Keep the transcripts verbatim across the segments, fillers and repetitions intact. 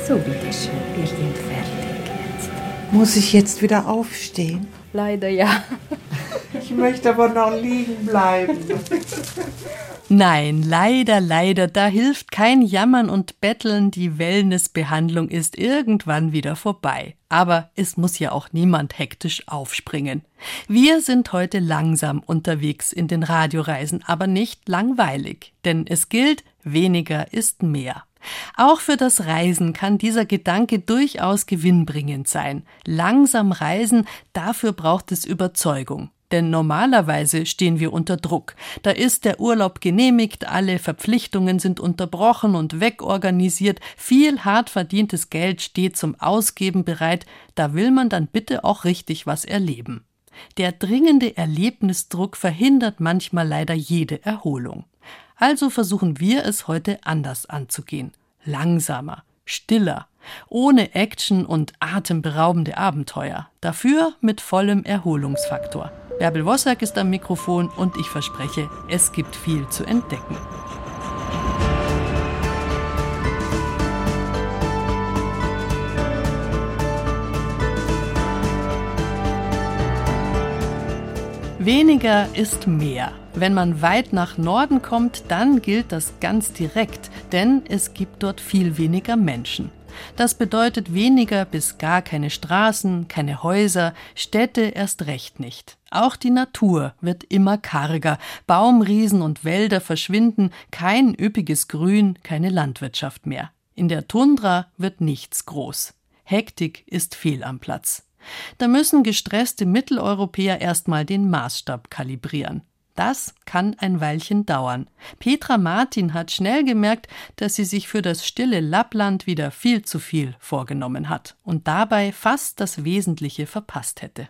So, bitteschön, wir sind fertig jetzt. Muss ich jetzt wieder aufstehen? Leider ja. Ich möchte aber noch liegen bleiben. Nein, leider, leider, da hilft kein Jammern und Betteln, die Wellnessbehandlung ist irgendwann wieder vorbei. Aber es muss ja auch niemand hektisch aufspringen. Wir sind heute langsam unterwegs in den Radioreisen, aber nicht langweilig. Denn es gilt, weniger ist mehr. Auch für das Reisen kann dieser Gedanke durchaus gewinnbringend sein. Langsam reisen, dafür braucht es Überzeugung. Denn normalerweise stehen wir unter Druck. Da ist der Urlaub genehmigt, alle Verpflichtungen sind unterbrochen und wegorganisiert, viel hart verdientes Geld steht zum Ausgeben bereit, da will man dann bitte auch richtig was erleben. Der dringende Erlebnisdruck verhindert manchmal leider jede Erholung. Also versuchen wir es heute anders anzugehen. Langsamer, stiller, ohne Action und atemberaubende Abenteuer. Dafür mit vollem Erholungsfaktor. Bärbel Wossack ist am Mikrofon und ich verspreche, es gibt viel zu entdecken. Weniger ist mehr. Wenn man weit nach Norden kommt, dann gilt das ganz direkt, denn es gibt dort viel weniger Menschen. Das bedeutet weniger bis gar keine Straßen, keine Häuser, Städte erst recht nicht. Auch die Natur wird immer karger, Baumriesen und Wälder verschwinden, kein üppiges Grün, keine Landwirtschaft mehr. In der Tundra wird nichts groß. Hektik ist fehl am Platz. Da müssen gestresste Mitteleuropäer erstmal den Maßstab kalibrieren. Das kann ein Weilchen dauern. Petra Martin hat schnell gemerkt, dass sie sich für das stille Lappland wieder viel zu viel vorgenommen hat und dabei fast das Wesentliche verpasst hätte.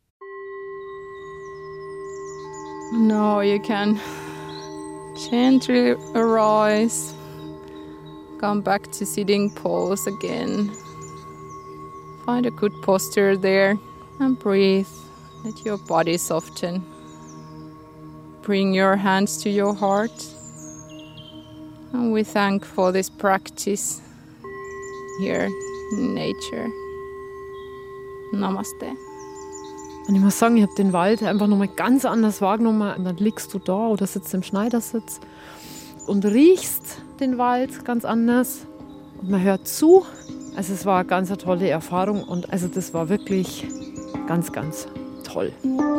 Now you can gently arise, come back to sitting pose again. Find a good posture there and breathe. Let your body soften. Bring your hands to your heart. And we thank for this practice here in nature. Namaste. Und ich muss sagen, ich habe den Wald einfach nochmal ganz anders wahrgenommen. Und dann liegst du da oder sitzt im Schneidersitz und riechst den Wald ganz anders. Und man hört zu. Also es war eine ganz eine tolle Erfahrung und also das war wirklich ganz, ganz toll.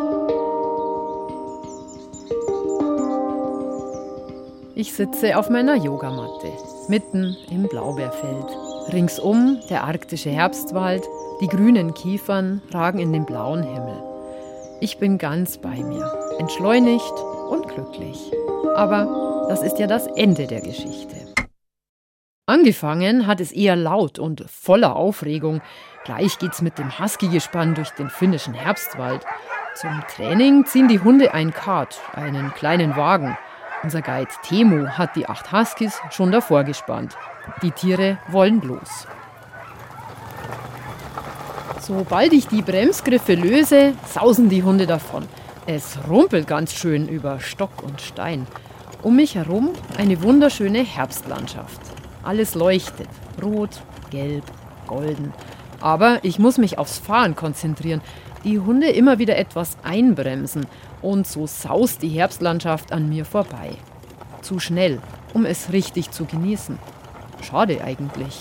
Ich sitze auf meiner Yogamatte, mitten im Blaubeerfeld. Ringsum der arktische Herbstwald, die grünen Kiefern ragen in den blauen Himmel. Ich bin ganz bei mir, entschleunigt und glücklich. Aber das ist ja das Ende der Geschichte. Angefangen hat es eher laut und voller Aufregung. Gleich geht's mit dem Husky-Gespann durch den finnischen Herbstwald. Zum Training ziehen die Hunde ein Kart, einen kleinen Wagen. Unser Guide Temu hat die acht Huskies schon davor gespannt. Die Tiere wollen los. Sobald ich die Bremsgriffe löse, sausen die Hunde davon. Es rumpelt ganz schön über Stock und Stein. Um mich herum eine wunderschöne Herbstlandschaft. Alles leuchtet, rot, gelb, golden. Aber ich muss mich aufs Fahren konzentrieren. Die Hunde immer wieder etwas einbremsen. Und so saust die Herbstlandschaft an mir vorbei. Zu schnell, um es richtig zu genießen. Schade eigentlich.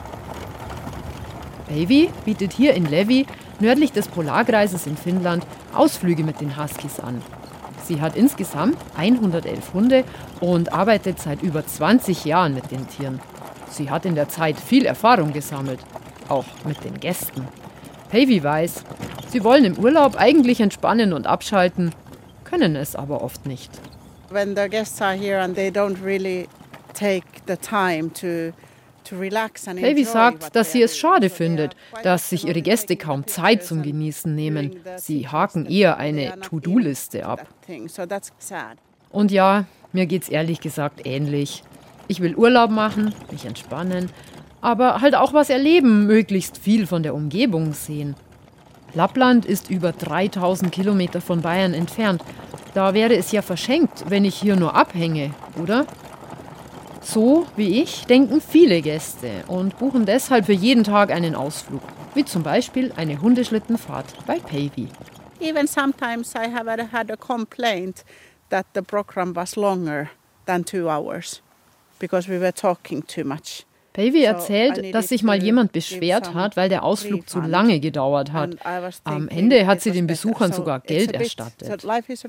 Päivi bietet hier in Levi, nördlich des Polarkreises in Finnland, Ausflüge mit den Huskies an. Sie hat insgesamt hundertelf Hunde und arbeitet seit über zwanzig Jahren mit den Tieren. Sie hat in der Zeit viel Erfahrung gesammelt, auch mit den Gästen. Päivi weiß, sie wollen im Urlaub eigentlich entspannen und abschalten, können es aber oft nicht. When the guests are here and they don't really take the time to Päivi sagt, dass sie es schade findet, dass sich ihre Gäste kaum Zeit zum Genießen nehmen. Sie haken eher eine To-Do-Liste ab. Und ja, mir geht's ehrlich gesagt ähnlich. Ich will Urlaub machen, mich entspannen, aber halt auch was erleben, möglichst viel von der Umgebung sehen. Lappland ist über dreitausend Kilometer von Bayern entfernt. Da wäre es ja verschenkt, wenn ich hier nur abhänge, oder? So wie ich denken viele Gäste und buchen deshalb für jeden Tag einen Ausflug, wie zum Beispiel eine Hundeschlittenfahrt bei Päivi. Even sometimes I have had a complaint that the program was longer than two hours because we were talking too much. Päivi erzählt, dass sich mal jemand beschwert hat, weil der Ausflug zu lange gedauert hat. Am Ende hat sie den Besuchern sogar Geld erstattet.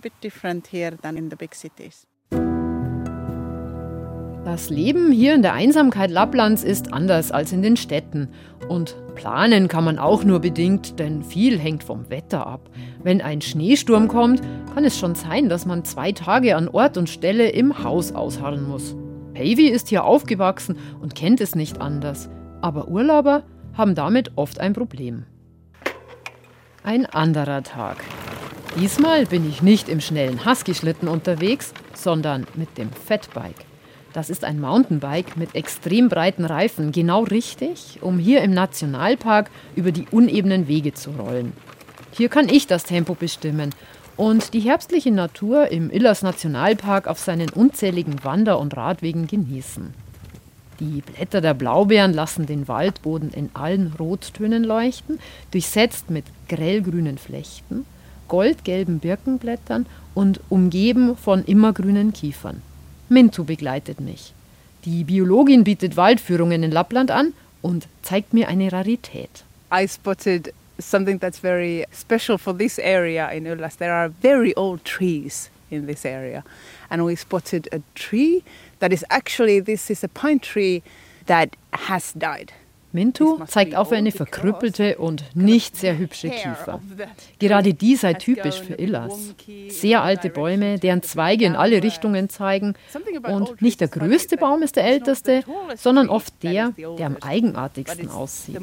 Das Leben hier in der Einsamkeit Lapplands ist anders als in den Städten. Und planen kann man auch nur bedingt, denn viel hängt vom Wetter ab. Wenn ein Schneesturm kommt, kann es schon sein, dass man zwei Tage an Ort und Stelle im Haus ausharren muss. Päivi ist hier aufgewachsen und kennt es nicht anders. Aber Urlauber haben damit oft ein Problem. Ein anderer Tag. Diesmal bin ich nicht im schnellen Husky-Schlitten unterwegs, sondern mit dem Fatbike. Das ist ein Mountainbike mit extrem breiten Reifen, genau richtig, um hier im Nationalpark über die unebenen Wege zu rollen. Hier kann ich das Tempo bestimmen und die herbstliche Natur im Illers Nationalpark auf seinen unzähligen Wander- und Radwegen genießen. Die Blätter der Blaubeeren lassen den Waldboden in allen Rottönen leuchten, durchsetzt mit grellgrünen Flechten, goldgelben Birkenblättern und umgeben von immergrünen Kiefern. Mintu begleitet mich. Die Biologin bietet Waldführungen in Lappland an und zeigt mir eine Rarität. I spotted something that's very special for this area in Ullas. There are very old trees in this area. And we spotted a tree that is actually, this is a pine tree that has died. Mintu zeigt auf eine verkrüppelte und nicht sehr hübsche Kiefer. Gerade die sei typisch für Illas. Sehr alte Bäume, deren Zweige in alle Richtungen zeigen. Und nicht der größte Baum ist der älteste, sondern oft der, der am eigenartigsten aussieht.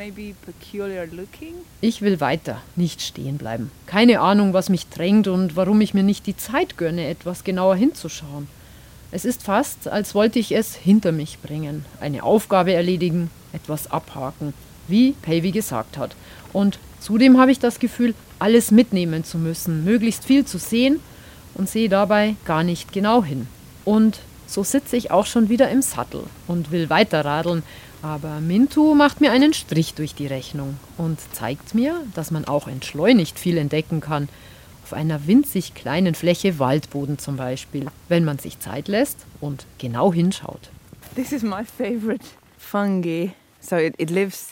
Ich will weiter, nicht stehen bleiben. Keine Ahnung, was mich drängt und warum ich mir nicht die Zeit gönne, etwas genauer hinzuschauen. Es ist fast, als wollte ich es hinter mich bringen, eine Aufgabe erledigen, etwas abhaken, wie Päivi gesagt hat. Und zudem habe ich das Gefühl, alles mitnehmen zu müssen, möglichst viel zu sehen und sehe dabei gar nicht genau hin. Und so sitze ich auch schon wieder im Sattel und will weiter radeln, aber Mintu macht mir einen Strich durch die Rechnung und zeigt mir, dass man auch entschleunigt viel entdecken kann. Auf einer winzig kleinen Fläche Waldboden zum Beispiel, wenn man sich Zeit lässt und genau hinschaut. This is my favorite fungi. So it, it lives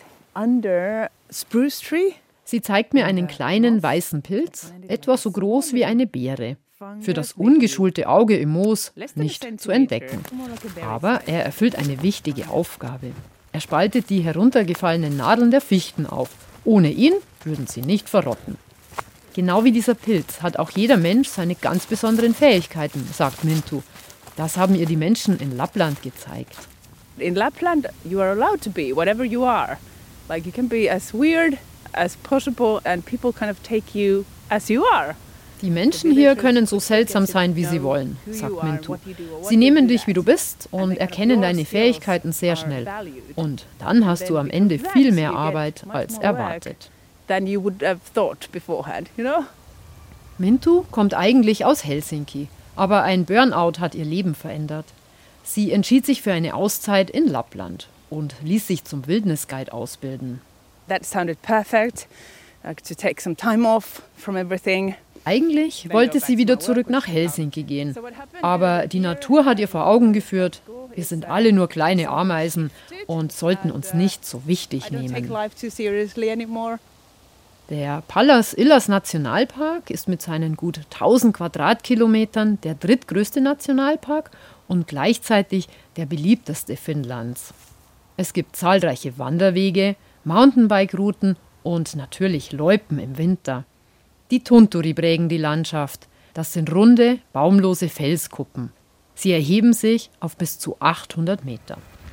under spruce tree. Sie zeigt mir einen kleinen weißen Pilz, etwa so groß wie eine Beere. Für das ungeschulte Auge im Moos nicht zu entdecken. Aber er erfüllt eine wichtige Aufgabe. Er spaltet die heruntergefallenen Nadeln der Fichten auf. Ohne ihn würden sie nicht verrotten. Genau wie dieser Pilz hat auch jeder Mensch seine ganz besonderen Fähigkeiten, sagt Mintu. Das haben ihr die Menschen in Lappland gezeigt. In Lapland, you are allowed to be whatever you are. Like you can be as weird as possible and people kind of take you as you are. Die Menschen hier können so seltsam sein, wie sie wollen, sagt Mintu. Sie nehmen dich, wie du bist und erkennen deine Fähigkeiten sehr schnell. Und dann hast du am Ende viel mehr Arbeit als erwartet. Than you would have thought beforehand, you know? Mintu kommt eigentlich aus Helsinki, aber ein Burnout hat ihr Leben verändert. Sie entschied sich für eine Auszeit in Lappland und ließ sich zum Wildnisguide ausbilden. That sounded perfect, like to take some time off from everything. Eigentlich wollte sie wieder zurück nach Helsinki gehen, aber die Natur hat ihr vor Augen geführt, wir sind alle nur kleine Ameisen und sollten uns nicht so wichtig nehmen. Der Pallas Illas Nationalpark ist mit seinen gut tausend Quadratkilometern der drittgrößte Nationalpark und gleichzeitig der beliebteste Finnlands. Es gibt zahlreiche Wanderwege, Mountainbike-Routen und natürlich Loipen im Winter. Die Tunturi prägen die Landschaft. Das sind runde, baumlose Felskuppen. Sie erheben sich auf bis zu achthundert Meter.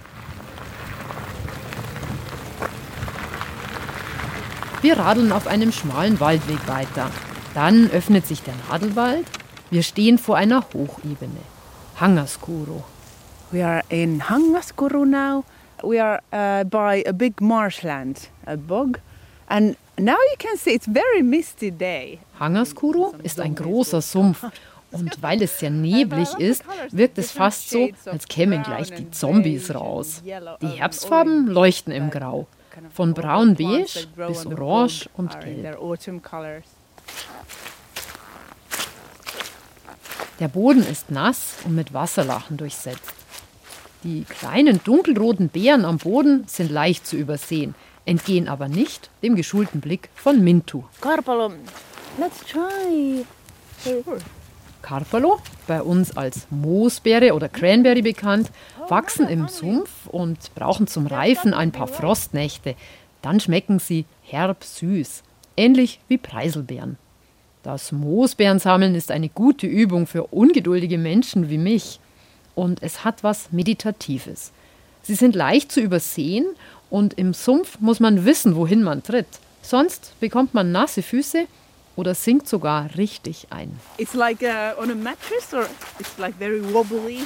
Wir radeln auf einem schmalen Waldweg weiter. Dann öffnet sich der Nadelwald. Wir stehen vor einer Hochebene. Hangaskuru. We are in Hangaskuru now. We are uh, by a big marshland, a bog. And now you can see it's very misty day. Hangaskuru ist ein großer Sumpf Und weil es sehr neblig ist, wirkt es fast so, als kämen gleich die Zombies raus. Die Herbstfarben leuchten im Grau, von braun-beige bis orange und gelb. Der Boden ist nass und mit Wasserlachen durchsetzt. Die kleinen dunkelroten Beeren am Boden sind leicht zu übersehen, entgehen aber nicht dem geschulten Blick von Mintu. Karpalo, let's try. Karpalo, bei uns als Moosbeere oder Cranberry bekannt, wachsen im Sumpf und brauchen zum Reifen ein paar Frostnächte. Dann schmecken sie herb süß, ähnlich wie Preiselbeeren. Das Moosbeerensammeln ist eine gute Übung für ungeduldige Menschen wie mich. Und es hat was Meditatives. Sie sind leicht zu übersehen und im Sumpf muss man wissen, wohin man tritt. Sonst bekommt man nasse Füße oder sinkt sogar richtig ein. It's like uh, on a mattress or it's like very wobbly.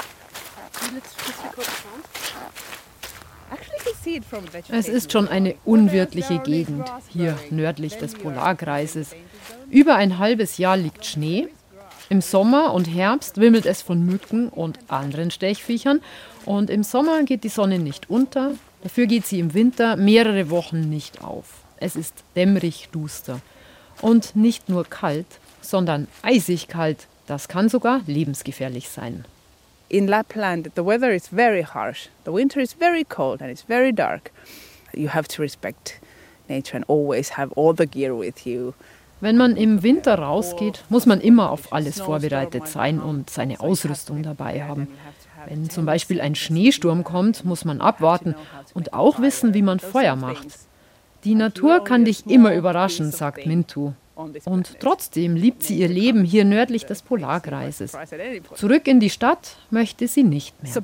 Es ist schon eine unwirtliche Gegend, hier nördlich des Polarkreises. Über ein halbes Jahr liegt Schnee. Im Sommer und Herbst wimmelt es von Mücken und anderen Stechviechern. Und im Sommer geht die Sonne nicht unter, dafür geht sie im Winter mehrere Wochen nicht auf. Es ist dämmerig duster. Und nicht nur kalt, sondern eisig kalt. Das kann sogar lebensgefährlich sein. In Lapland, the weather is very harsh. The winter is very cold and it's very dark. You have to respect nature and always have all the gear with you. Wenn man im Winter rausgeht, muss man immer auf alles vorbereitet sein und seine Ausrüstung dabei haben. Wenn zum Beispiel ein Schneesturm kommt, muss man abwarten und auch wissen, wie man Feuer macht. Die Natur kann dich immer überraschen, sagt Mintu. Und trotzdem liebt sie ihr Leben hier nördlich des Polarkreises. Zurück in die Stadt möchte sie nicht mehr.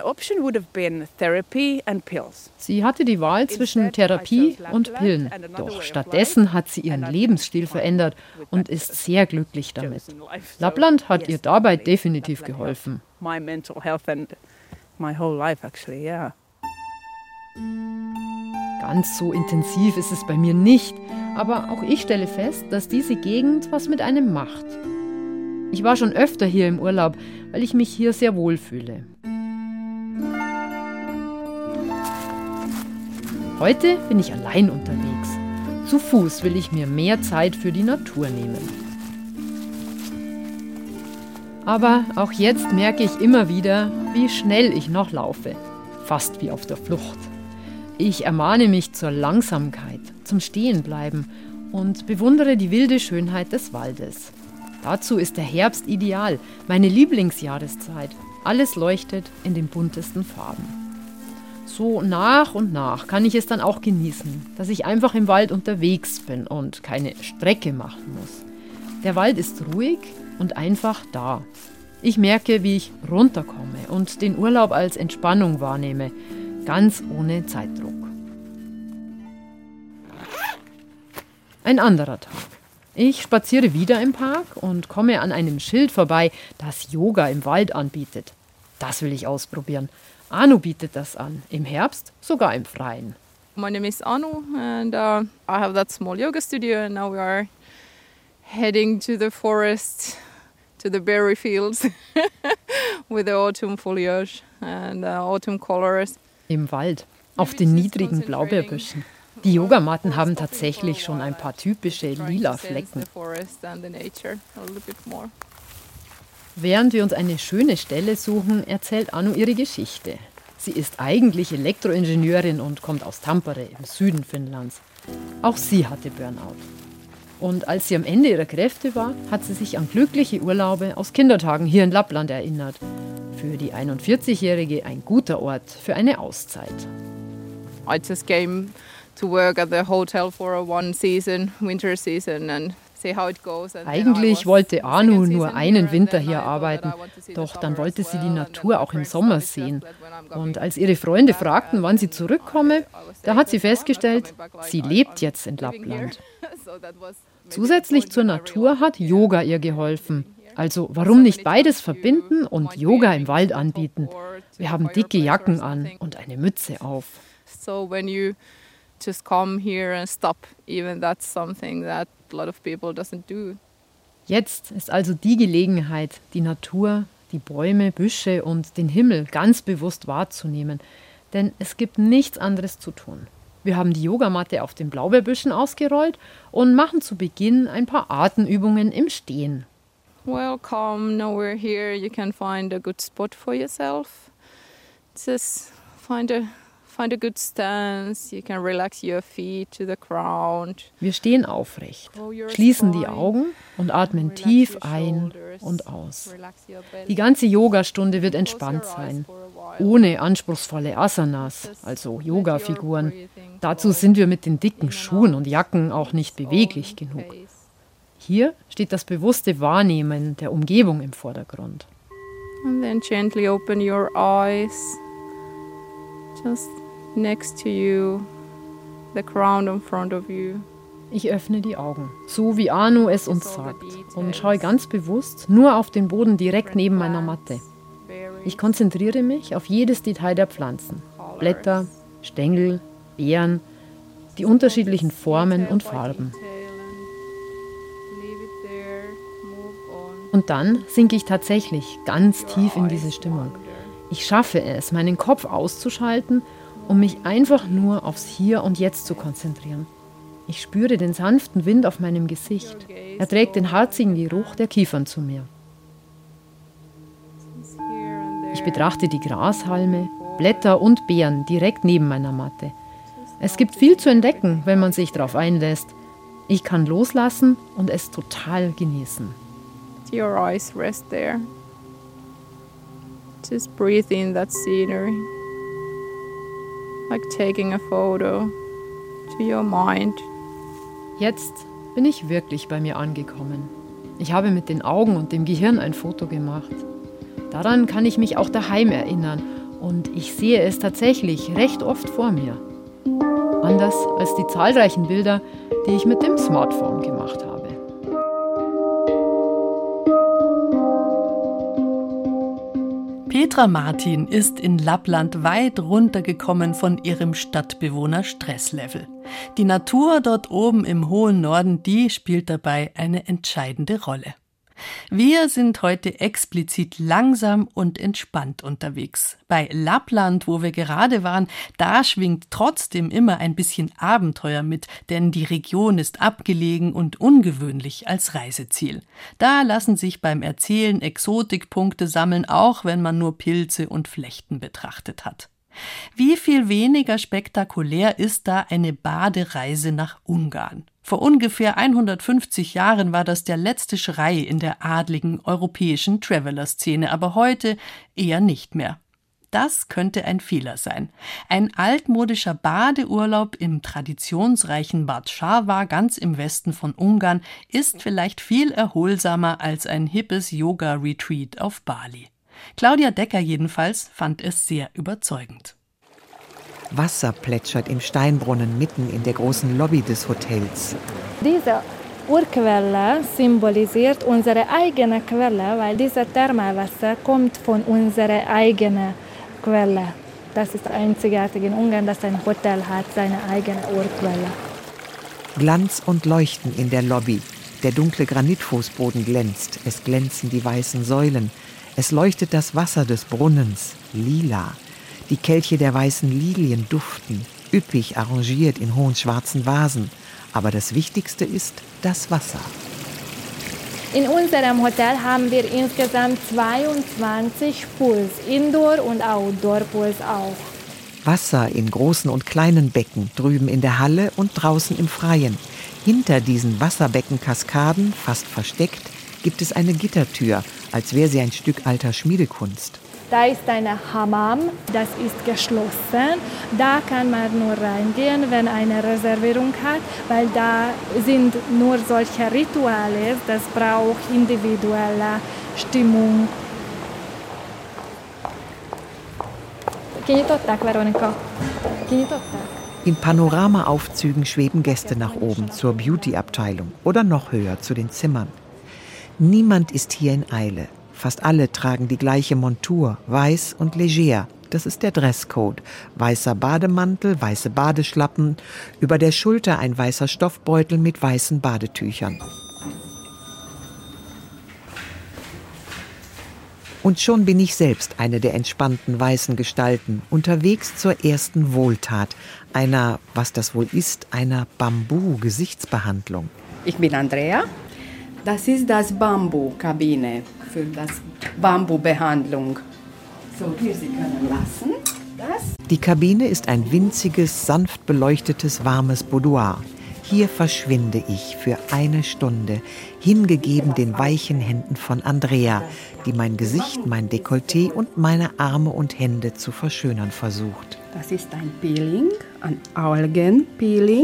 Sie hatte die Wahl zwischen Therapie und Pillen. Doch stattdessen hat sie ihren Lebensstil verändert und ist sehr glücklich damit. Lappland hat ihr dabei definitiv geholfen. Ganz so intensiv ist es bei mir nicht, aber auch ich stelle fest, dass diese Gegend was mit einem macht. Ich war schon öfter hier im Urlaub, weil ich mich hier sehr wohl fühle. Heute bin ich allein unterwegs. Zu Fuß will ich mir mehr Zeit für die Natur nehmen. Aber auch jetzt merke ich immer wieder, wie schnell ich noch laufe. Fast wie auf der Flucht. Ich ermahne mich zur Langsamkeit, zum Stehenbleiben und bewundere die wilde Schönheit des Waldes. Dazu ist der Herbst ideal, meine Lieblingsjahreszeit. Alles leuchtet in den buntesten Farben. So nach und nach kann ich es dann auch genießen, dass ich einfach im Wald unterwegs bin und keine Strecke machen muss. Der Wald ist ruhig und einfach da. Ich merke, wie ich runterkomme und den Urlaub als Entspannung wahrnehme. Ganz ohne Zeitdruck. Ein anderer Tag. Ich spaziere wieder im Park und komme an einem Schild vorbei, das Yoga im Wald anbietet. Das will ich ausprobieren. Anu bietet das an, im Herbst sogar im Freien. My name is Anu and uh, I have that small yoga studio and now we are heading to the forest, to the berry fields with the autumn foliage and uh, autumn colors. Im Wald, auf den niedrigen Blaubeerbüschen. Die Yogamatten haben tatsächlich schon ein paar typische lila Flecken. Während wir uns eine schöne Stelle suchen, erzählt Anu ihre Geschichte. Sie ist eigentlich Elektroingenieurin und kommt aus Tampere im Süden Finnlands. Auch sie hatte Burnout. Und als sie am Ende ihrer Kräfte war, hat sie sich an glückliche Urlaube aus Kindertagen hier in Lappland erinnert. Für die einundvierzigjährige ein guter Ort für eine Auszeit. I just came to work at the hotel for a one season, winter season and see how it goes. Eigentlich wollte Anu nur einen Winter hier arbeiten, doch dann wollte sie die Natur auch im Sommer sehen. Und als ihre Freunde fragten, wann sie zurückkomme, da hat sie festgestellt, sie lebt jetzt in Lappland. Zusätzlich zur Natur hat Yoga ihr geholfen. Also warum nicht beides verbinden und Yoga im Wald anbieten? Wir haben dicke Jacken an und eine Mütze auf. So when you just come here and stop, even that's something that a lot of people doesn't do. Jetzt ist also die Gelegenheit, die Natur, die Bäume, Büsche und den Himmel ganz bewusst wahrzunehmen. Denn es gibt nichts anderes zu tun. Wir haben die Yogamatte auf den Blaubeerbüschen ausgerollt und machen zu Beginn ein paar Atemübungen im Stehen. Welcome, now we're here. You can find a good spot for yourself. Just find a find a good stance. You can relax your feet to the ground. Wir stehen aufrecht, schließen die Augen und atmen tief ein und aus. Die ganze Yogastunde wird entspannt sein, ohne anspruchsvolle Asanas, also Yoga-Figuren. Dazu sind wir mit den dicken Schuhen und Jacken auch nicht beweglich genug. Hier steht das bewusste Wahrnehmen der Umgebung im Vordergrund. And then gently open your eyes. Just next to you, the ground in front of you. Ich öffne die Augen, so wie Anu es uns sagt, und schaue ganz bewusst nur auf den Boden direkt neben meiner Matte. Ich konzentriere mich auf jedes Detail der Pflanzen, Blätter, Stängel, Beeren, die unterschiedlichen Formen und Farben. Und dann sinke ich tatsächlich ganz tief in diese Stimmung. Ich schaffe es, meinen Kopf auszuschalten, um mich einfach nur aufs Hier und Jetzt zu konzentrieren. Ich spüre den sanften Wind auf meinem Gesicht. Er trägt den harzigen Geruch der Kiefern zu mir. Ich betrachte die Grashalme, Blätter und Beeren direkt neben meiner Matte. Es gibt viel zu entdecken, wenn man sich darauf einlässt. Ich kann loslassen und es total genießen. Your eyes rest there. Just breathe in that scenery. Like taking a photo to your mind. Jetzt bin ich wirklich bei mir angekommen. Ich habe mit den Augen und dem Gehirn ein Foto gemacht. Daran kann ich mich auch daheim erinnern und ich sehe es tatsächlich recht oft vor mir. Anders als die zahlreichen Bilder, die ich mit dem Smartphone gemacht habe. Petra Martin ist in Lappland weit runtergekommen von ihrem Stadtbewohner-Stresslevel. Die Natur dort oben im hohen Norden, die spielt dabei eine entscheidende Rolle. Wir sind heute explizit langsam und entspannt unterwegs. Bei Lappland, wo wir gerade waren, da schwingt trotzdem immer ein bisschen Abenteuer mit, denn die Region ist abgelegen und ungewöhnlich als Reiseziel. Da lassen sich beim Erzählen Exotikpunkte sammeln, auch wenn man nur Pilze und Flechten betrachtet hat. Wie viel weniger spektakulär ist da eine Badereise nach Ungarn? Vor ungefähr hundertfünfzig Jahren war das der letzte Schrei in der adligen europäischen Traveler-Szene, aber heute eher nicht mehr. Das könnte ein Fehler sein. Ein altmodischer Badeurlaub im traditionsreichen Bad Sava ganz im Westen von Ungarn ist vielleicht viel erholsamer als ein hippes Yoga-Retreat auf Bali. Claudia Decker jedenfalls fand es sehr überzeugend. Wasser plätschert im Steinbrunnen mitten in der großen Lobby des Hotels. Diese Urquelle symbolisiert unsere eigene Quelle, weil dieses Thermalwasser kommt von unserer eigenen Quelle. Das ist einzigartig in Ungarn, dass ein Hotel hat seine eigene Urquelle. Glanz und Leuchten in der Lobby. Der dunkle Granitfußboden glänzt, es glänzen die weißen Säulen. Es leuchtet das Wasser des Brunnens, lila. Die Kelche der weißen Lilien duften, üppig arrangiert in hohen schwarzen Vasen. Aber das Wichtigste ist das Wasser. In unserem Hotel haben wir insgesamt zweiundzwanzig Pools, Indoor- und Outdoor-Pools auch. Wasser in großen und kleinen Becken, drüben in der Halle und draußen im Freien. Hinter diesen Wasserbeckenkaskaden, fast versteckt, gibt es eine Gittertür, als wäre sie ein Stück alter Schmiedekunst. Da ist eine Hammam, das ist geschlossen. Da kann man nur reingehen, wenn eine Reservierung hat, weil da sind nur solche Rituale, das braucht individuelle Stimmung. Kinyitották, Veronika? Kinyitották? In Panoramaaufzügen schweben Gäste nach oben zur Beauty-Abteilung oder noch höher zu den Zimmern. Niemand ist hier in Eile. Fast alle tragen die gleiche Montur, weiß und leger. Das ist der Dresscode. Weißer Bademantel, weiße Badeschlappen, über der Schulter ein weißer Stoffbeutel mit weißen Badetüchern. Und schon bin ich selbst eine der entspannten weißen Gestalten, unterwegs zur ersten Wohltat, einer, was das wohl ist, einer Bambu-Gesichtsbehandlung. Ich bin Andrea. Das ist das Bambu-Kabine für das Bambu-Behandlung. So, hier Sie können lassen. Das. Die Kabine ist ein winziges, sanft beleuchtetes, warmes Boudoir. Hier verschwinde ich für eine Stunde, hingegeben den weichen Händen von Andrea, die mein Gesicht, mein Dekolleté und meine Arme und Hände zu verschönern versucht. Das ist ein Peeling, ein Algenpeeling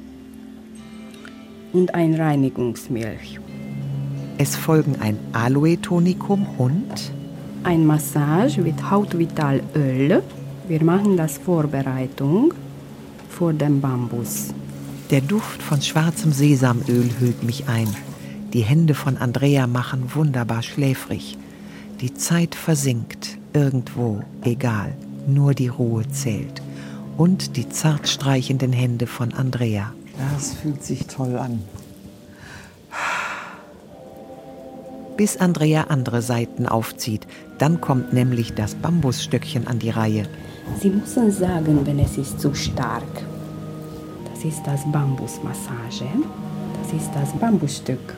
und ein Reinigungsmilch. Es folgen ein Aloe-Tonikum und ein Massage mit Hautvitalöl. Wir machen das Vorbereitung für den Bambus. Der Duft von schwarzem Sesamöl hüllt mich ein. Die Hände von Andrea machen wunderbar schläfrig. Die Zeit versinkt, irgendwo, egal, nur die Ruhe zählt. Und die zart streichenden Hände von Andrea. Das fühlt sich toll an. Bis Andrea andere Seiten aufzieht, dann kommt nämlich das Bambusstöckchen an die Reihe. Sie müssen sagen, wenn es ist zu stark. Das ist das Bambusmassage. Das ist das Bambusstück.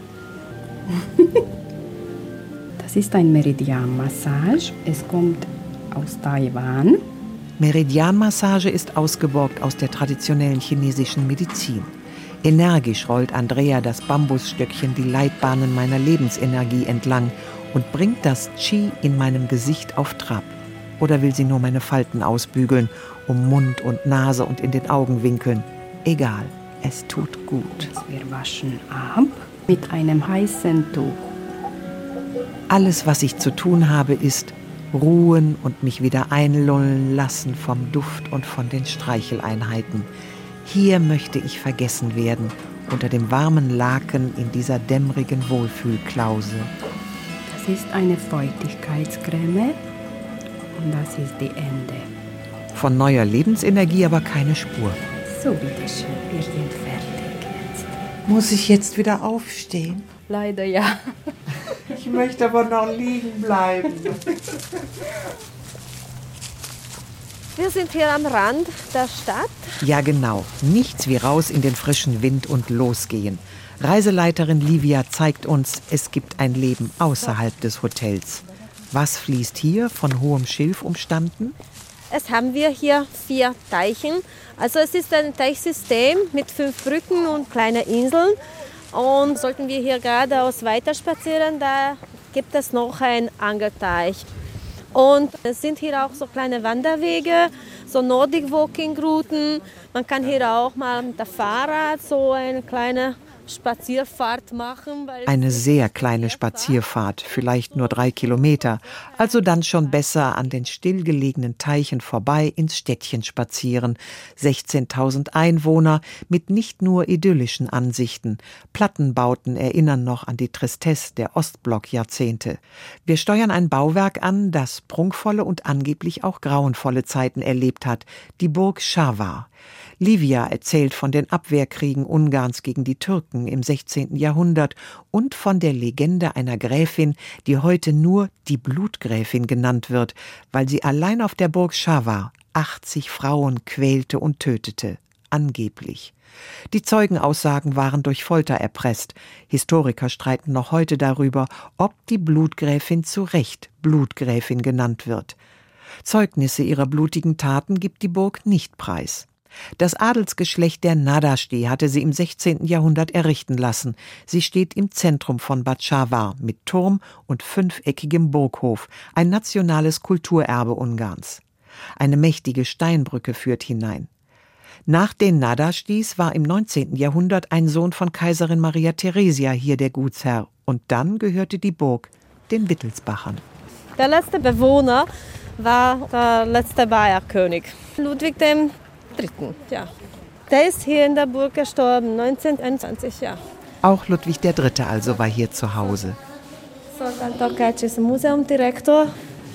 Das ist ein Meridianmassage. Es kommt aus Taiwan. Meridianmassage ist ausgeborgt aus der traditionellen chinesischen Medizin. Energisch rollt Andrea das Bambusstöckchen die Leitbahnen meiner Lebensenergie entlang und bringt das Qi in meinem Gesicht auf Trab. Oder will sie nur meine Falten ausbügeln, um Mund und Nase und in den Augenwinkeln? Egal, es tut gut. Wir waschen ab mit einem heißen Tuch. Alles, was ich zu tun habe, ist ruhen und mich wieder einlullen lassen vom Duft und von den Streicheleinheiten. Hier möchte ich vergessen werden, unter dem warmen Laken in dieser dämmerigen Wohlfühlklause. Das ist eine Feuchtigkeitscreme und das ist die Ende. Von neuer Lebensenergie aber keine Spur. So, bitteschön, wir sind fertig jetzt. Muss ich jetzt wieder aufstehen? Leider ja. Ich möchte aber noch liegen bleiben. Wir sind hier am Rand der Stadt. Ja, genau. Nichts wie raus in den frischen Wind und losgehen. Reiseleiterin Livia zeigt uns, es gibt ein Leben außerhalb des Hotels. Was fließt hier, von hohem Schilf umstanden? Es haben wir hier vier Teichen. Also es ist ein Teichsystem mit fünf Brücken und kleinen Inseln. Und sollten wir hier geradeaus weiterspazieren, da gibt es noch einen Angelteich. Und es sind hier auch so kleine Wanderwege, so Nordic Walking Routen. Man kann hier auch mal mit dem Fahrrad so eine kleine Spazierfahrt machen. Weil eine sehr kleine Spazierfahrt, vielleicht nur drei Kilometer. Also dann schon besser an den stillgelegenen Teichen vorbei ins Städtchen spazieren. sechzehntausend Einwohner mit nicht nur idyllischen Ansichten. Plattenbauten erinnern noch an die Tristesse der Ostblock-Jahrzehnte. Wir steuern ein Bauwerk an, das prunkvolle und angeblich auch grauenvolle Zeiten erlebt hat. Die Burg Schawa. Livia erzählt von den Abwehrkriegen Ungarns gegen die Türken im sechzehnten Jahrhundert und von der Legende einer Gräfin, die heute nur die Blutgräfin genannt wird, weil sie allein auf der Burg Schawa achtzig Frauen quälte und tötete. Angeblich. Die Zeugenaussagen waren durch Folter erpresst. Historiker streiten noch heute darüber, ob die Blutgräfin zu Recht Blutgräfin genannt wird. Zeugnisse ihrer blutigen Taten gibt die Burg nicht preis. Das Adelsgeschlecht der Nádasdy hatte sie im sechzehnten Jahrhundert errichten lassen. Sie steht im Zentrum von Bad Schawa mit Turm und fünfeckigem Burghof, ein nationales Kulturerbe Ungarns. Eine mächtige Steinbrücke führt hinein. Nach den Nádasdys war im neunzehnten Jahrhundert ein Sohn von Kaiserin Maria Theresia hier der Gutsherr. Und dann gehörte die Burg den Wittelsbachern. Der letzte Bewohner war der letzte Bayerkönig, Ludwig der Dritte. Ja. Der ist hier in der Burg gestorben, neunzehnhunderteinundzwanzig. Ja. Auch Ludwig der Dritte also war hier zu Hause. Zoltán Takács ist Museumdirektor.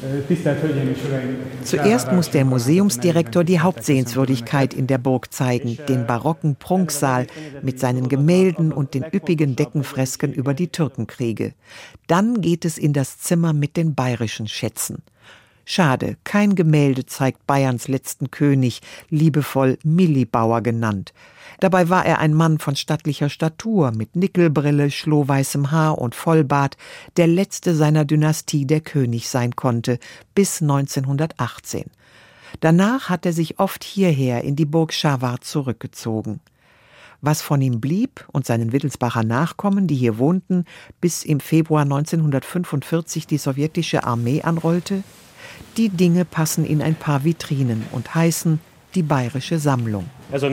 Zuerst muss der Museumsdirektor die Hauptsehenswürdigkeit in der Burg zeigen, den barocken Prunksaal mit seinen Gemälden und den üppigen Deckenfresken über die Türkenkriege. Dann geht es in das Zimmer mit den bayerischen Schätzen. Schade, kein Gemälde zeigt Bayerns letzten König, liebevoll Millibauer genannt. Dabei war er ein Mann von stattlicher Statur, mit Nickelbrille, schlohweißem Haar und Vollbart, der letzte seiner Dynastie, der König sein konnte, bis neunzehnhundertachtzehn. Danach hat er sich oft hierher in die Burg Schawart zurückgezogen. Was von ihm blieb und seinen Wittelsbacher Nachkommen, die hier wohnten, bis im Februar neunzehnhundertfünfundvierzig die sowjetische Armee anrollte, die Dinge passen in ein paar Vitrinen und heißen die Bayerische Sammlung.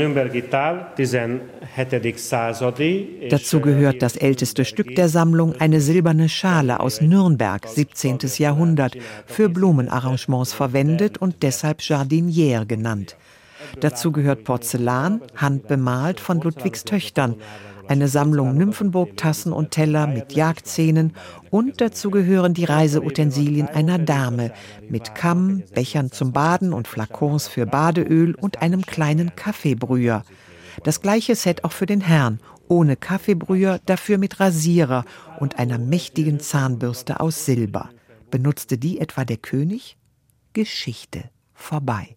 Dazu gehört das älteste Stück der Sammlung, eine silberne Schale aus Nürnberg, siebzehnten Jahrhundert, für Blumenarrangements verwendet und deshalb Jardinière genannt. Dazu gehört Porzellan, handbemalt von Ludwigs Töchtern, eine Sammlung Nymphenburg-Tassen und Teller mit Jagdszenen und dazu gehören die Reiseutensilien einer Dame mit Kamm, Bechern zum Baden und Flakons für Badeöl und einem kleinen Kaffeebrüher. Das gleiche Set auch für den Herrn, ohne Kaffeebrüher, dafür mit Rasierer und einer mächtigen Zahnbürste aus Silber. Benutzte die etwa der König? Geschichte vorbei.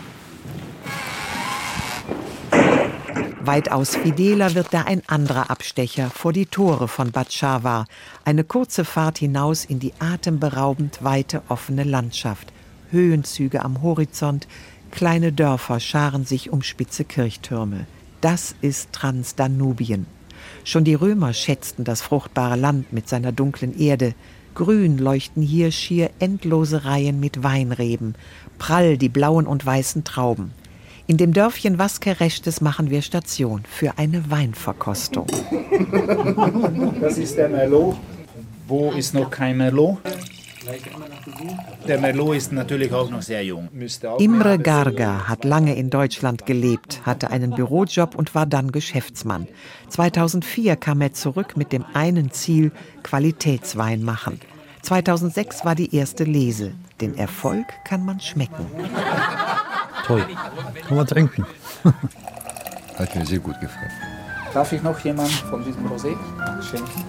Weitaus fideler wird da ein anderer Abstecher vor die Tore von Bad Scharwar. Eine kurze Fahrt hinaus in die atemberaubend weite offene Landschaft. Höhenzüge am Horizont, kleine Dörfer scharen sich um spitze Kirchtürme. Das ist Transdanubien. Schon die Römer schätzten das fruchtbare Land mit seiner dunklen Erde. Grün leuchten hier schier endlose Reihen mit Weinreben, prall die blauen und weißen Trauben. In dem Dörfchen Vasquerechtes machen wir Station für eine Weinverkostung. Das ist der Merlot. Wo ist noch kein Merlot? Der Merlot ist natürlich auch noch sehr jung. Imre Garga hat lange in Deutschland gelebt, hatte einen Bürojob und war dann Geschäftsmann. zweitausendvier kam er zurück mit dem einen Ziel, Qualitätswein machen. zweitausendsechs war die erste Lese. Den Erfolg kann man schmecken. Toll. Kann man trinken. Hat mir sehr gut gefallen. Darf ich noch jemand von diesem Rosé schenken?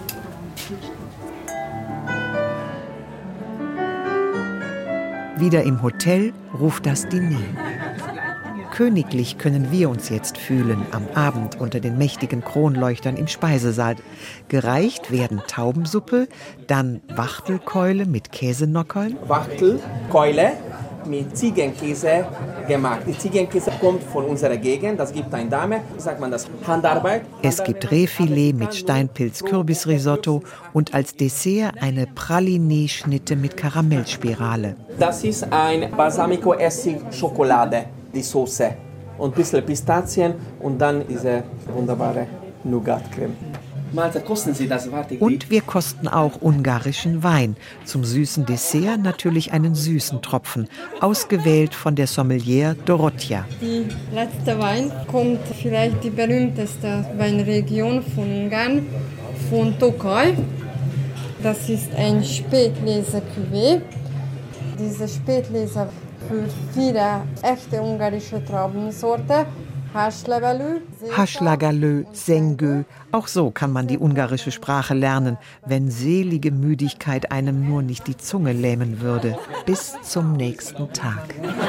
Wieder im Hotel ruft das Diner. Königlich können wir uns jetzt fühlen am Abend unter den mächtigen Kronleuchtern im Speisesaal. Gereicht werden Taubensuppe, dann Wachtelkeule mit Käsenockern. Wachtelkeule mit Ziegenkäse gemacht. Die Ziegenkäse kommt von unserer Gegend, das gibt eine Dame, sagt man das, Handarbeit. Es gibt Rehfilet mit Steinpilz-Kürbisrisotto und als Dessert eine Pralinee-Schnitte mit Karamellspirale. Das ist ein Balsamico-Essig-Schokolade, die Soße. Und ein bisschen Pistazien und dann diese wunderbare Nougat-Creme. Malte, kosten Sie das? Warte, und wir kosten auch ungarischen Wein. Zum süßen Dessert natürlich einen süßen Tropfen, ausgewählt von der Sommelier Dorothea. Die letzte Wein kommt vielleicht die berühmteste Weinregion von Ungarn, von Tokaj. Das ist ein Spätlese-Cuvée. Diese Spätlese für viele echte ungarische Traubensorte. Haschlagalö, Sengö, auch so kann man die ungarische Sprache lernen, wenn selige Müdigkeit einem nur nicht die Zunge lähmen würde. Bis zum nächsten Tag.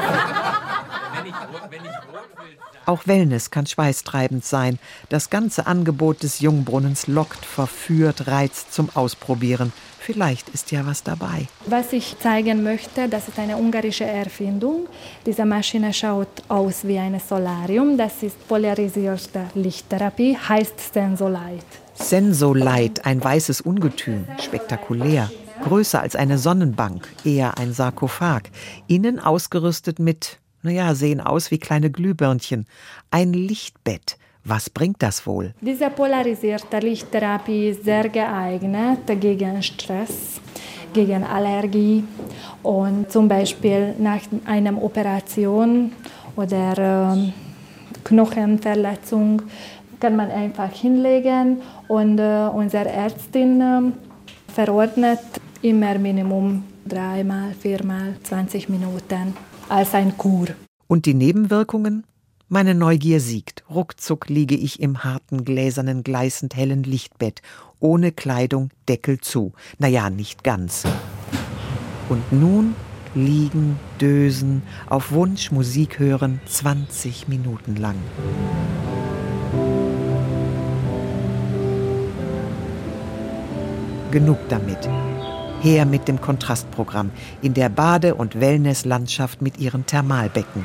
Auch Wellness kann schweißtreibend sein. Das ganze Angebot des Jungbrunnens lockt, verführt, reizt zum Ausprobieren. Vielleicht ist ja was dabei. Was ich zeigen möchte, das ist eine ungarische Erfindung. Diese Maschine schaut aus wie ein Solarium. Das ist polarisierte Lichttherapie, heißt Sensolite. Sensolite, ein weißes Ungetüm, spektakulär. Größer als eine Sonnenbank, eher ein Sarkophag. Innen ausgerüstet mit, naja, sehen aus wie kleine Glühbirnchen. Ein Lichtbett. Was bringt das wohl? Diese polarisierte Lichttherapie ist sehr geeignet gegen Stress, gegen Allergie und zum Beispiel nach einer Operation oder äh, Knochenverletzung kann man einfach hinlegen und äh, unsere Ärztin äh, verordnet immer Minimum Dreimal, viermal, zwanzig Minuten als ein Kur. Und die Nebenwirkungen? Meine Neugier siegt. Ruckzuck liege ich im harten, gläsernen, gleißend hellen Lichtbett. Ohne Kleidung, Deckel zu. Naja, nicht ganz. Und nun liegen, dösen, auf Wunsch Musik hören, zwanzig Minuten lang. Genug damit. Her mit dem Kontrastprogramm in der Bade- und Wellnesslandschaft mit ihren Thermalbecken.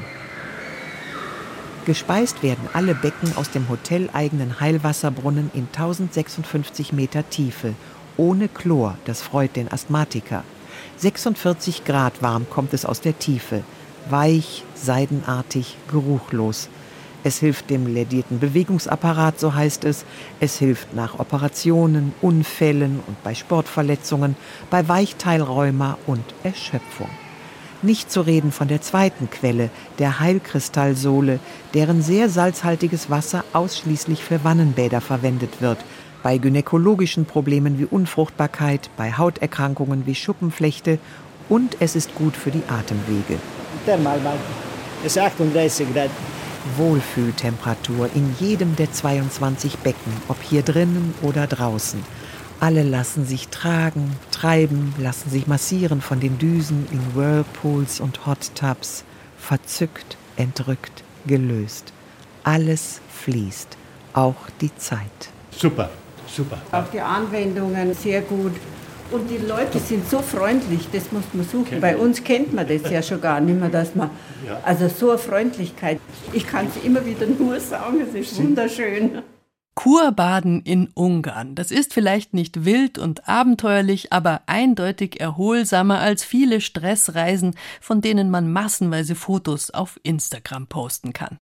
Gespeist werden alle Becken aus dem hoteleigenen Heilwasserbrunnen in tausendsechsundfünfzig Meter Tiefe, ohne Chlor, das freut den Asthmatiker. sechsundvierzig Grad warm kommt es aus der Tiefe, weich, seidenartig, geruchlos. Es hilft dem lädierten Bewegungsapparat, so heißt es. Es hilft nach Operationen, Unfällen und bei Sportverletzungen, bei Weichteilrheuma und Erschöpfung. Nicht zu reden von der zweiten Quelle, der Heilkristallsohle, deren sehr salzhaltiges Wasser ausschließlich für Wannenbäder verwendet wird, bei gynäkologischen Problemen wie Unfruchtbarkeit, bei Hauterkrankungen wie Schuppenflechte, und es ist gut für die Atemwege. Thermalbad ist achtunddreißig Grad. Wohlfühltemperatur in jedem der zweiundzwanzig Becken, ob hier drinnen oder draußen. Alle lassen sich tragen, treiben, lassen sich massieren von den Düsen in Whirlpools und Hot Tubs. Verzückt, entrückt, gelöst. Alles fließt, auch die Zeit. Super, super. Auch die Anwendungen sehr gut. Und die Leute sind so freundlich, das muss man suchen. Bei uns kennt man das ja schon gar nicht mehr, dass man, also so eine Freundlichkeit. Ich kann es immer wieder nur sagen, es ist wunderschön. Kurbaden in Ungarn. Das ist vielleicht nicht wild und abenteuerlich, aber eindeutig erholsamer als viele Stressreisen, von denen man massenweise Fotos auf Instagram posten kann.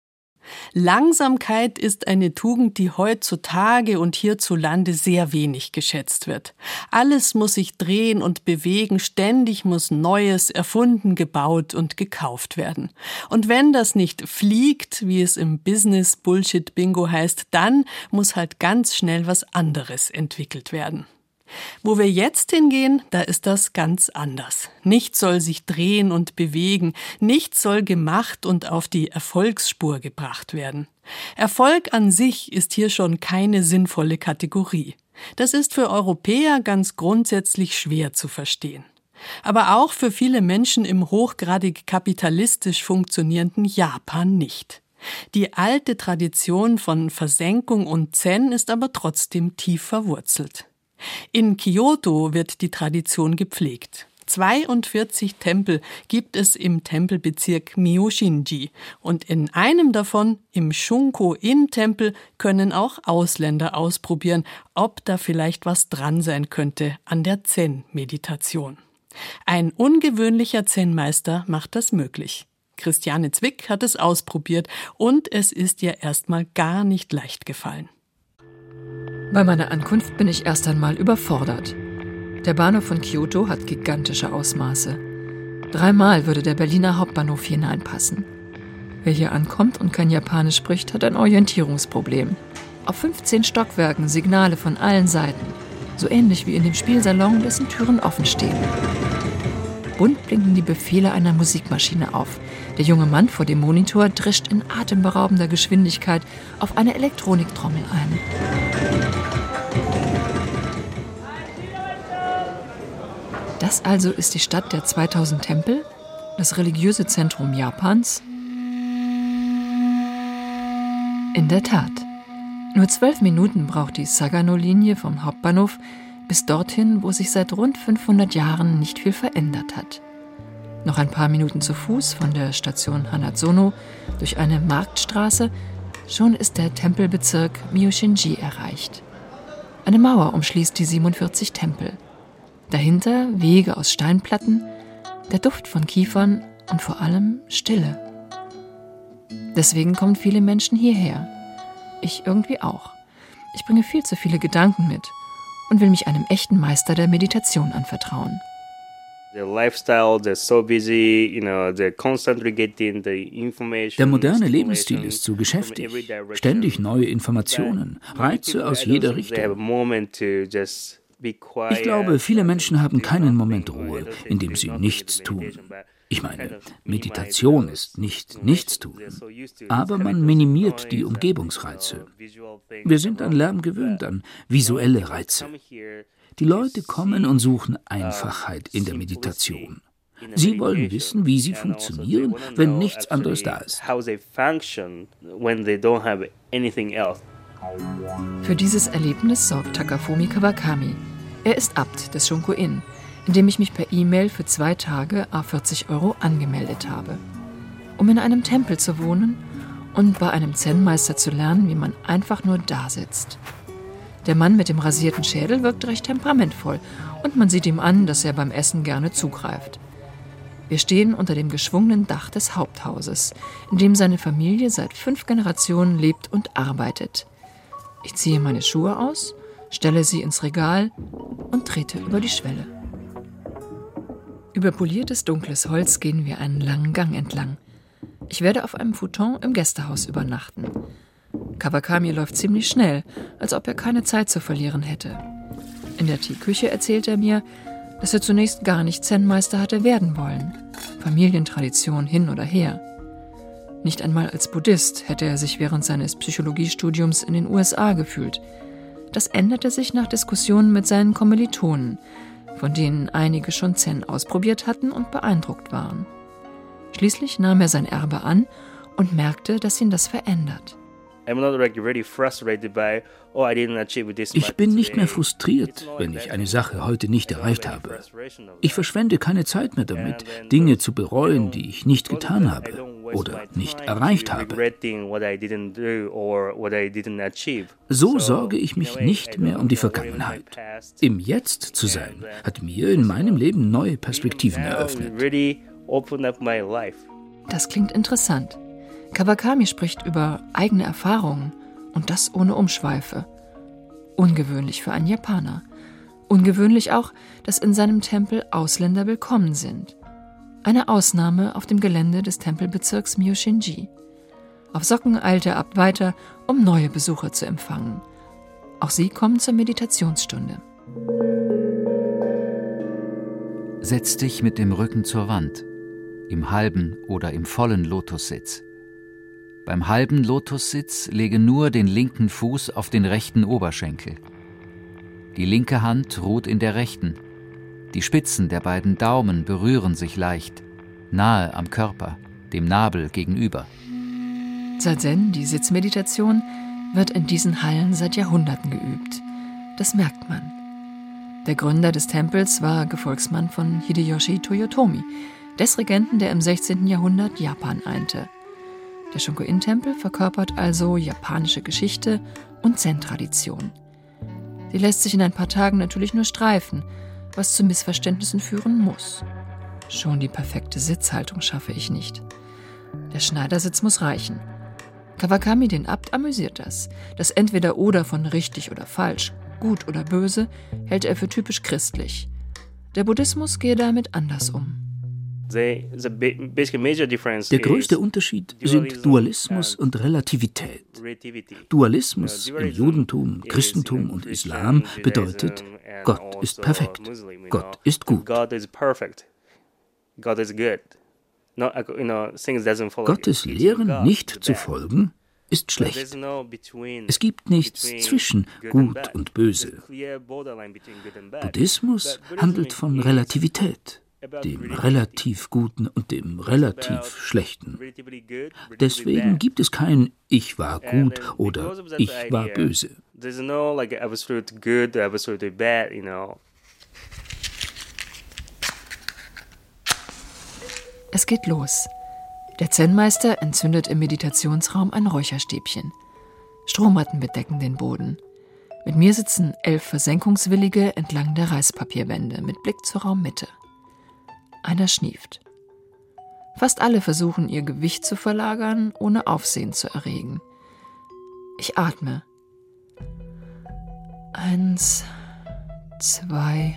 Langsamkeit ist eine Tugend, die heutzutage und hierzulande sehr wenig geschätzt wird. Alles muss sich drehen und bewegen, ständig muss Neues erfunden, gebaut und gekauft werden. Und wenn das nicht fliegt, wie es im Business-Bullshit-Bingo heißt, dann muss halt ganz schnell was anderes entwickelt werden. Wo wir jetzt hingehen, da ist das ganz anders. Nichts soll sich drehen und bewegen, nichts soll gemacht und auf die Erfolgsspur gebracht werden. Erfolg an sich ist hier schon keine sinnvolle Kategorie. Das ist für Europäer ganz grundsätzlich schwer zu verstehen. Aber auch für viele Menschen im hochgradig kapitalistisch funktionierenden Japan nicht. Die alte Tradition von Versenkung und Zen ist aber trotzdem tief verwurzelt. In Kyoto wird die Tradition gepflegt. zweiundvierzig Tempel gibt es im Tempelbezirk Myoshinji und in einem davon, im Shunko-In-Tempel, können auch Ausländer ausprobieren, ob da vielleicht was dran sein könnte an der Zen-Meditation. Ein ungewöhnlicher Zen-Meister macht das möglich. Christiane Zwick hat es ausprobiert und es ist ihr erstmal gar nicht leicht gefallen. Bei meiner Ankunft bin ich erst einmal überfordert. Der Bahnhof von Kyoto hat gigantische Ausmaße. Dreimal würde der Berliner Hauptbahnhof hineinpassen. Wer hier ankommt und kein Japanisch spricht, hat ein Orientierungsproblem. Auf fünfzehn Stockwerken Signale von allen Seiten. So ähnlich wie in dem Spielsalon, dessen Türen offen stehen. Bunt blinken die Befehle einer Musikmaschine auf. Der junge Mann vor dem Monitor drischt in atemberaubender Geschwindigkeit auf eine Elektroniktrommel ein. Das also ist die Stadt der zweitausend Tempel, das religiöse Zentrum Japans? In der Tat. Nur zwölf Minuten braucht die Sagano-Linie vom Hauptbahnhof bis dorthin, wo sich seit rund fünfhundert Jahren nicht viel verändert hat. Noch ein paar Minuten zu Fuß von der Station Hanazono durch eine Marktstraße, schon ist der Tempelbezirk Myoshinji erreicht. Eine Mauer umschließt die siebenundvierzig Tempel. Dahinter Wege aus Steinplatten, der Duft von Kiefern und vor allem Stille. Deswegen kommen viele Menschen hierher. Ich irgendwie auch. Ich bringe viel zu viele Gedanken mit und will mich einem echten Meister der Meditation anvertrauen. Der moderne Lebensstil ist zu geschäftig. Ständig neue Informationen, Reize aus jeder Richtung. Ich glaube, viele Menschen haben keinen Moment Ruhe, in dem sie nichts tun. Ich meine, Meditation ist nicht Nichtstun, aber man minimiert die Umgebungsreize. Wir sind an Lärm gewöhnt, an visuelle Reize. Die Leute kommen und suchen Einfachheit in der Meditation. Sie wollen wissen, wie sie funktionieren, wenn nichts anderes da ist. Für dieses Erlebnis sorgt Takafumi Kawakami. Er ist Abt des Shunko-in, in dem ich mich per E-Mail für zwei Tage à vierzig Euro angemeldet habe. Um in einem Tempel zu wohnen und bei einem Zen-Meister zu lernen, wie man einfach nur da sitzt. Der Mann mit dem rasierten Schädel wirkt recht temperamentvoll und man sieht ihm an, dass er beim Essen gerne zugreift. Wir stehen unter dem geschwungenen Dach des Haupthauses, in dem seine Familie seit fünf Generationen lebt und arbeitet. Ich ziehe meine Schuhe aus, stelle sie ins Regal und trete über die Schwelle. Über poliertes dunkles Holz gehen wir einen langen Gang entlang. Ich werde auf einem Futon im Gästehaus übernachten. Kawakami läuft ziemlich schnell, als ob er keine Zeit zu verlieren hätte. In der Teeküche erzählt er mir, dass er zunächst gar nicht Zen-Meister hatte werden wollen. Familientradition hin oder her. Nicht einmal als Buddhist hätte er sich während seines Psychologiestudiums in den U S A gefühlt. Das änderte sich nach Diskussionen mit seinen Kommilitonen, von denen einige schon Zen ausprobiert hatten und beeindruckt waren. Schließlich nahm er sein Erbe an und merkte, dass ihn das verändert. Ich bin nicht mehr frustriert, wenn ich eine Sache heute nicht erreicht habe. Ich verschwende keine Zeit mehr damit, Dinge zu bereuen, die ich nicht getan habe oder nicht erreicht habe. So sorge ich mich nicht mehr um die Vergangenheit. Im Jetzt zu sein, hat mir in meinem Leben neue Perspektiven eröffnet. Das klingt interessant. Kawakami spricht über eigene Erfahrungen und das ohne Umschweife. Ungewöhnlich für einen Japaner. Ungewöhnlich auch, dass in seinem Tempel Ausländer willkommen sind. Eine Ausnahme auf dem Gelände des Tempelbezirks Myoshinji. Auf Socken eilt er ab weiter, um neue Besucher zu empfangen. Auch sie kommen zur Meditationsstunde. Setz dich mit dem Rücken zur Wand, im halben oder im vollen Lotussitz. Beim halben Lotussitz lege nur den linken Fuß auf den rechten Oberschenkel. Die linke Hand ruht in der rechten. Die Spitzen der beiden Daumen berühren sich leicht, nahe am Körper, dem Nabel gegenüber. Zazen, die Sitzmeditation, wird in diesen Hallen seit Jahrhunderten geübt. Das merkt man. Der Gründer des Tempels war Gefolgsmann von Hideyoshi Toyotomi, des Regenten, der im sechzehnten Jahrhundert Japan einte. Der Shunko-in-Tempel verkörpert also japanische Geschichte und Zen-Tradition. Die lässt sich in ein paar Tagen natürlich nur streifen, was zu Missverständnissen führen muss. Schon die perfekte Sitzhaltung schaffe ich nicht. Der Schneidersitz muss reichen. Kawakami, den Abt, amüsiert das. Das Entweder-Oder von richtig oder falsch, gut oder böse, hält er für typisch christlich. Der Buddhismus gehe damit anders um. Der größte Unterschied sind Dualismus und Relativität. Dualismus im Judentum, Christentum und Islam bedeutet, Gott ist perfekt, Gott ist gut. Gottes Lehren nicht zu folgen, ist schlecht. Es gibt nichts zwischen Gut und Böse. Buddhismus handelt von Relativität, dem relativ Guten und dem relativ Schlechten. Deswegen gibt es kein Ich war gut oder Ich war böse. Es geht los. Der Zen-Meister entzündet im Meditationsraum ein Räucherstäbchen. Strohmatten bedecken den Boden. Mit mir sitzen elf Versenkungswillige entlang der Reispapierwände mit Blick zur Raummitte. Einer schnieft. Fast alle versuchen, ihr Gewicht zu verlagern, ohne Aufsehen zu erregen. Ich atme. Eins, zwei,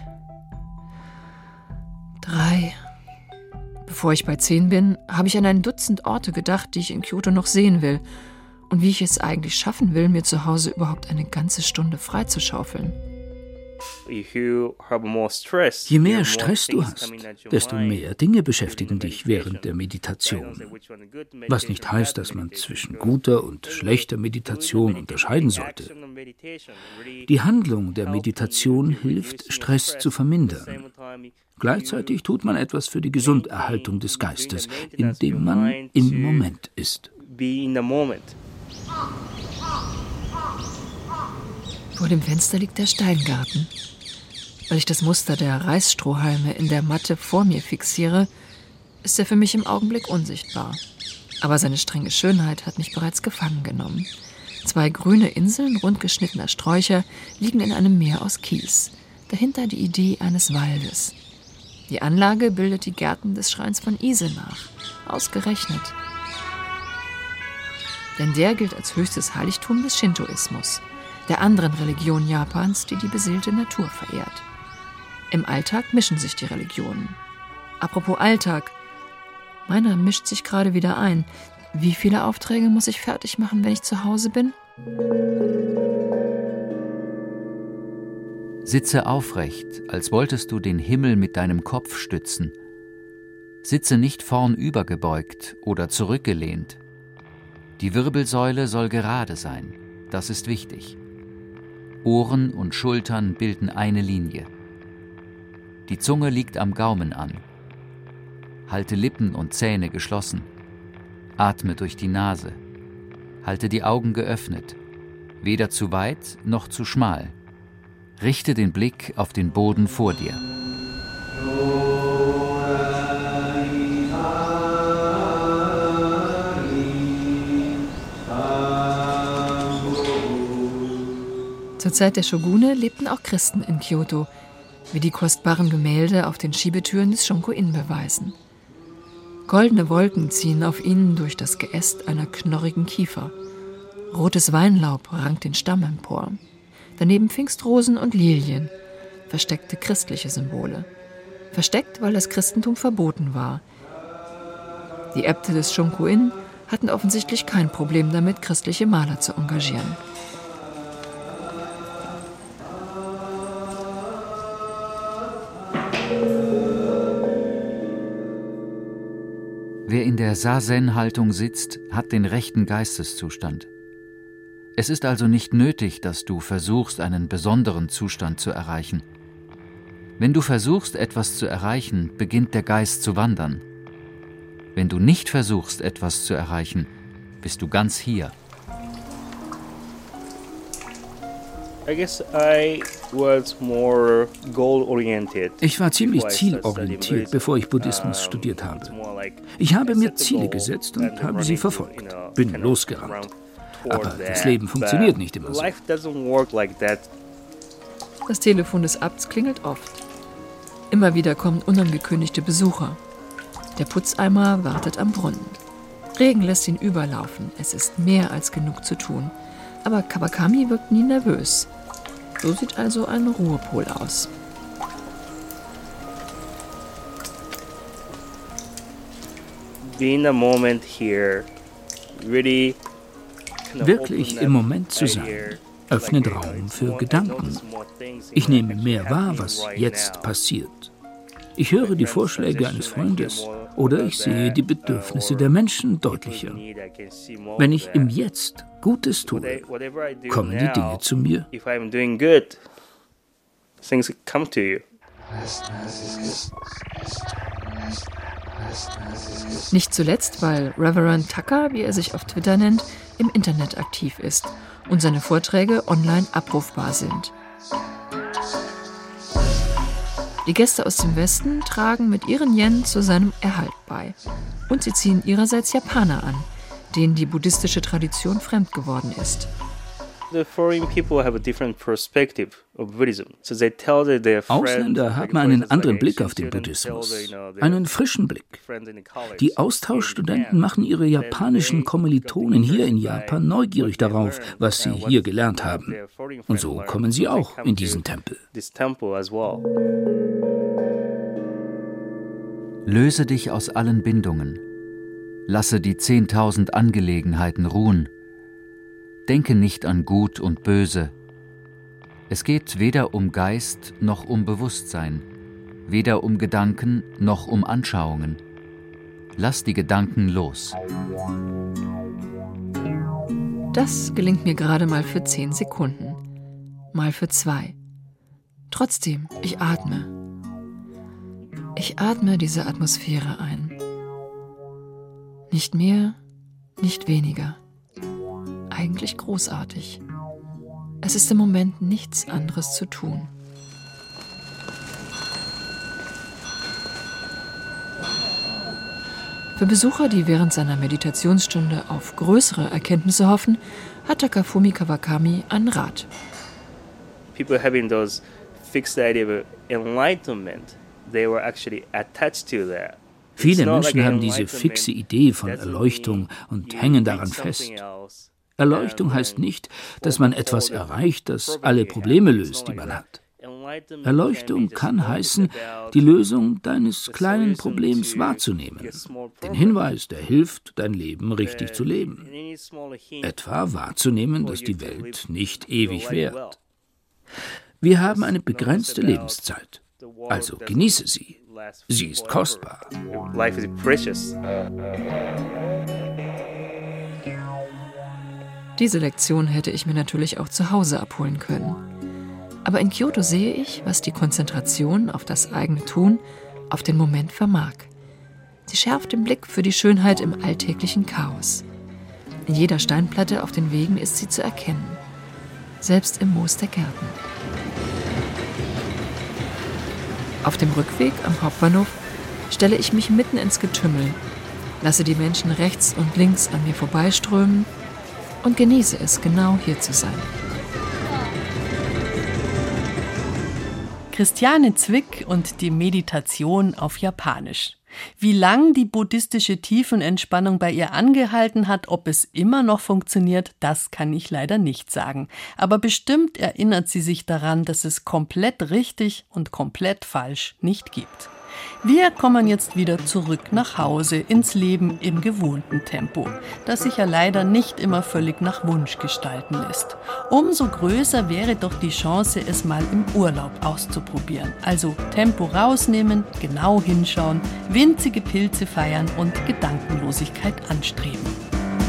drei. Bevor ich bei zehn bin, habe ich an ein Dutzend Orte gedacht, die ich in Kyoto noch sehen will und wie ich es eigentlich schaffen will, mir zu Hause überhaupt eine ganze Stunde freizuschaufeln. Je mehr Stress du hast, desto mehr Dinge beschäftigen dich während der Meditation. Was nicht heißt, dass man zwischen guter und schlechter Meditation unterscheiden sollte. Die Handlung der Meditation hilft, Stress zu vermindern. Gleichzeitig tut man etwas für die Gesunderhaltung des Geistes, indem man im Moment ist. Vor dem Fenster liegt der Steingarten. Weil ich das Muster der Reisstrohhalme in der Matte vor mir fixiere, ist er für mich im Augenblick unsichtbar. Aber seine strenge Schönheit hat mich bereits gefangen genommen. Zwei grüne Inseln rundgeschnittener Sträucher liegen in einem Meer aus Kies. Dahinter die Idee eines Waldes. Die Anlage bildet die Gärten des Schreins von Ise nach. Ausgerechnet. Denn der gilt als höchstes Heiligtum des Shintoismus, der anderen Religion Japans, die die beseelte Natur verehrt. Im Alltag mischen sich die Religionen. Apropos Alltag, meiner mischt sich gerade wieder ein. Wie viele Aufträge muss ich fertig machen, wenn ich zu Hause bin? Sitze aufrecht, als wolltest du den Himmel mit deinem Kopf stützen. Sitze nicht vornübergebeugt oder zurückgelehnt. Die Wirbelsäule soll gerade sein, das ist wichtig. Ohren und Schultern bilden eine Linie. Die Zunge liegt am Gaumen an. Halte Lippen und Zähne geschlossen. Atme durch die Nase. Halte die Augen geöffnet. Weder zu weit noch zu schmal. Richte den Blick auf den Boden vor dir. Zur Zeit der Shogune lebten auch Christen in Kyoto, wie die kostbaren Gemälde auf den Schiebetüren des Shunko-in beweisen. Goldene Wolken ziehen auf ihnen durch das Geäst einer knorrigen Kiefer. Rotes Weinlaub rankt den Stamm empor. Daneben Pfingstrosen und Lilien, versteckte christliche Symbole. Versteckt, weil das Christentum verboten war. Die Äbte des Shunko-in hatten offensichtlich kein Problem damit, christliche Maler zu engagieren. Wer in der Sazen-Haltung sitzt, hat den rechten Geisteszustand. Es ist also nicht nötig, dass du versuchst, einen besonderen Zustand zu erreichen. Wenn du versuchst, etwas zu erreichen, beginnt der Geist zu wandern. Wenn du nicht versuchst, etwas zu erreichen, bist du ganz hier. Ich war ziemlich zielorientiert, bevor ich Buddhismus studiert habe. Ich habe mir Ziele gesetzt und habe sie verfolgt. Bin losgerannt. Aber das Leben funktioniert nicht immer so. Das Telefon des Abts klingelt oft. Immer wieder kommen unangekündigte Besucher. Der Putzeimer wartet am Brunnen. Regen lässt ihn überlaufen. Es ist mehr als genug zu tun. Aber Kawakami wirkt nie nervös. So sieht also ein Ruhepol aus. Wirklich im Moment zu sein, öffnet Raum für Gedanken. Ich nehme mehr wahr, was jetzt passiert. Ich höre die Vorschläge eines Freundes oder ich sehe die Bedürfnisse der Menschen deutlicher. Wenn ich im Jetzt Gutes tue, kommen die Dinge zu mir. Nicht zuletzt, weil Reverend Tucker, wie er sich auf Twitter nennt, im Internet aktiv ist und seine Vorträge online abrufbar sind. Die Gäste aus dem Westen tragen mit ihren Yen zu seinem Erhalt bei. Und sie ziehen ihrerseits Japaner an, denen die buddhistische Tradition fremd geworden ist. Ausländer haben einen anderen Blick auf den Buddhismus, einen frischen Blick. Die Austauschstudenten machen ihre japanischen Kommilitonen hier in Japan neugierig darauf, was sie hier gelernt haben. Und so kommen sie auch in diesen Tempel. Löse dich aus allen Bindungen. Lasse die zehntausend Angelegenheiten ruhen. Denke nicht an Gut und Böse. Es geht weder um Geist noch um Bewusstsein, weder um Gedanken noch um Anschauungen. Lass die Gedanken los. Das gelingt mir gerade mal für zehn Sekunden, mal für zwei. Trotzdem, ich atme. Ich atme diese Atmosphäre ein. Nicht mehr, nicht weniger. Eigentlich großartig. Es ist im Moment nichts anderes zu tun. Für Besucher, die während seiner Meditationsstunde auf größere Erkenntnisse hoffen, hat Takafumi Kawakami einen Rat. People having those fixed idea of enlightenment, they were actually attached to that. Viele Menschen haben diese fixe Idee von Erleuchtung und hängen daran fest. Erleuchtung heißt nicht, dass man etwas erreicht, das alle Probleme löst, die man hat. Erleuchtung kann heißen, die Lösung deines kleinen Problems wahrzunehmen. Den Hinweis, der hilft, dein Leben richtig zu leben. Etwa wahrzunehmen, dass die Welt nicht ewig währt. Wir haben eine begrenzte Lebenszeit, also genieße sie. Sie ist kostbar. Life is precious. Diese Lektion hätte ich mir natürlich auch zu Hause abholen können. Aber in Kyoto sehe ich, was die Konzentration auf das eigene Tun auf den Moment vermag. Sie schärft den Blick für die Schönheit im alltäglichen Chaos. In jeder Steinplatte auf den Wegen ist sie zu erkennen. Selbst im Moos der Gärten. Auf dem Rückweg am Hauptbahnhof stelle ich mich mitten ins Getümmel, lasse die Menschen rechts und links an mir vorbeiströmen und genieße es, genau hier zu sein. Christiane Zwick und die Meditation auf Japanisch. Wie lang die buddhistische Tiefenentspannung bei ihr angehalten hat, ob es immer noch funktioniert, das kann ich leider nicht sagen. Aber bestimmt erinnert sie sich daran, dass es komplett richtig und komplett falsch nicht gibt. Wir kommen jetzt wieder zurück nach Hause, ins Leben im gewohnten Tempo, das sich ja leider nicht immer völlig nach Wunsch gestalten lässt. Umso größer wäre doch die Chance, es mal im Urlaub auszuprobieren. Also Tempo rausnehmen, genau hinschauen, winzige Pilze feiern und Gedankenlosigkeit anstreben.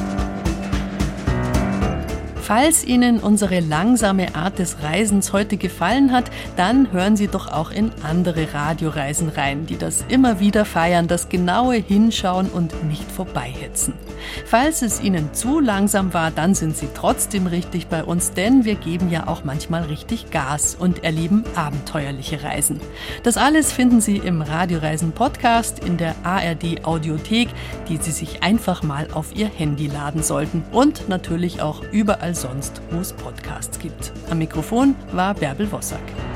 Falls Ihnen unsere langsame Art des Reisens heute gefallen hat, dann hören Sie doch auch in andere Radioreisen rein, die das immer wieder feiern, das genaue Hinschauen und nicht vorbeihetzen. Falls es Ihnen zu langsam war, dann sind Sie trotzdem richtig bei uns, denn wir geben ja auch manchmal richtig Gas und erleben abenteuerliche Reisen. Das alles finden Sie im Radioreisen-Podcast in der A R D-Audiothek, die Sie sich einfach mal auf Ihr Handy laden sollten und natürlich auch überall sonst, wo es Podcasts gibt. Am Mikrofon war Bärbel Wossack.